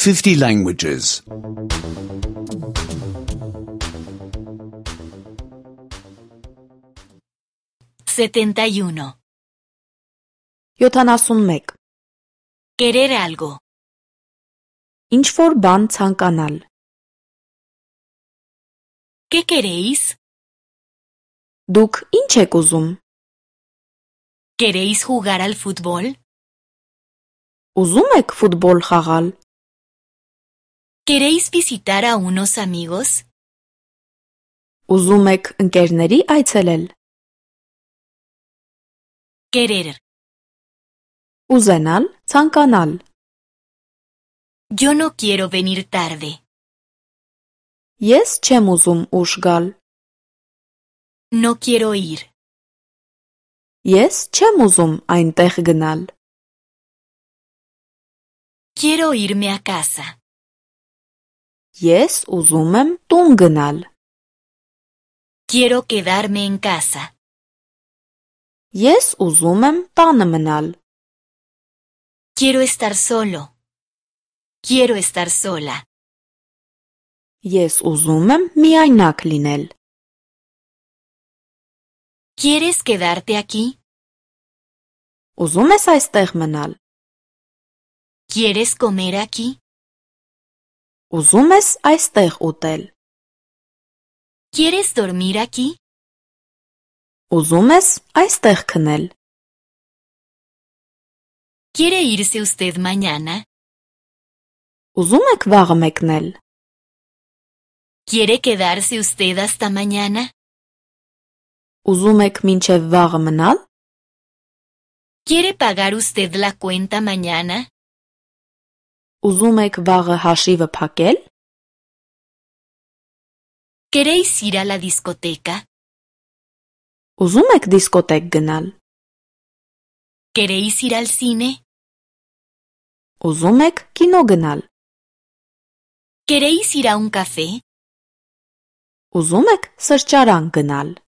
50 languages. 71. 71. Querer algo. Ինչ-որ բան ցանկանալ. ¿Qué queréis? Դուք ինչ եք ուզում? ¿Queréis jugar al fútbol? Ուզում եք ֆուտբոլ խաղալ? ¿Queréis visitar a unos amigos? Ուզում եք ընկերների այցելել? Querer. Ուզենալ, ցանկանալ. Yo no quiero venir tarde. Ես չեմ ուզում ուշ գալ. No quiero ir. Ես չեմ ուզում այնտեղ գնալ. Quiero irme a casa. Ես ուզում եմ տուն գնալ. Quiero quedarme en casa. Ես ուզում եմ տանը մնալ. Quiero estar solo. Quiero estar sola. Ես ուզում եմ միայնակ լինել. ¿Quieres quedarte aquí? Ուզում ես այստեղ մնալ? ¿Quieres comer aquí? Ուզում ես այստեղ ուտել? ¿Quieres dormir aquí? Ուզում ես այստեղ քնել? ¿Quiere irse usted mañana? Ուզում եք վաղը մեկնել? ¿Quiere quedarse usted hasta mañana? Ուզում եք մինչև վաղը մնալ? ¿Quiere pagar usted la cuenta mañana? Ուզում եք վաղը հաշիվը փակել? ¿Queréis ir a la discoteca? Ուզում եք դիսկոտեկ գնալ? ¿Queréis ir al cine? Ուզում եք կինո գնալ? ¿Queréis ir a un café? Ուզում եք սրճարան գնալ?